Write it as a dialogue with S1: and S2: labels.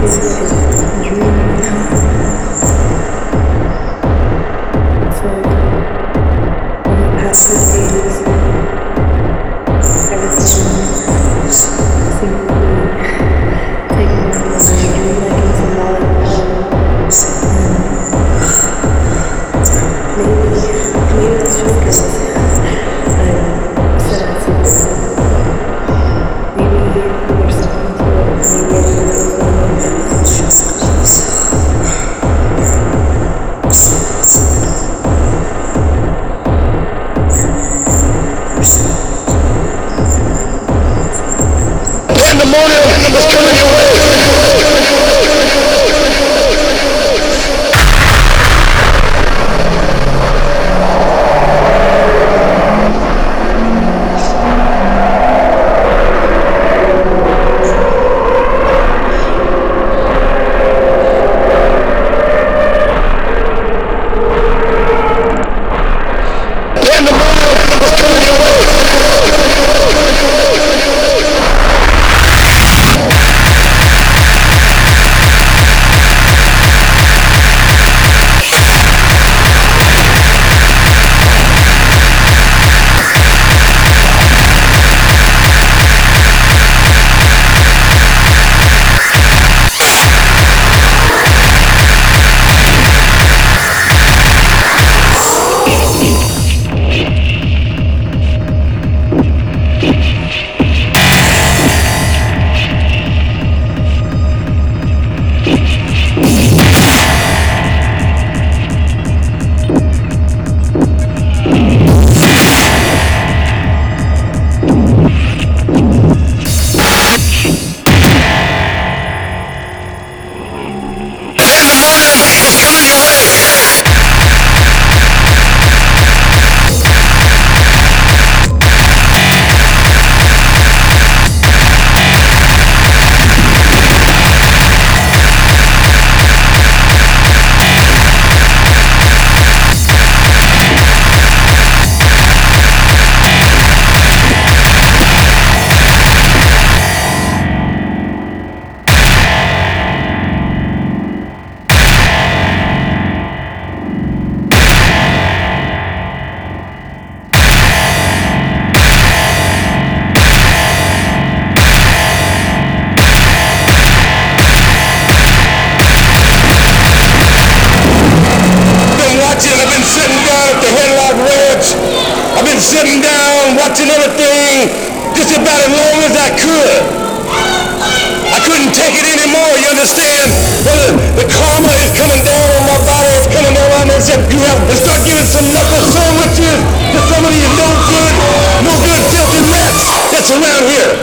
S1: Sitting down, watching everything just about as long as I could. I couldn't take it anymore, you understand? The karma is coming down on my body, it's coming down on me, and said, you have to start giving some knuckle sandwiches to some of these no good filthy rats that's around here.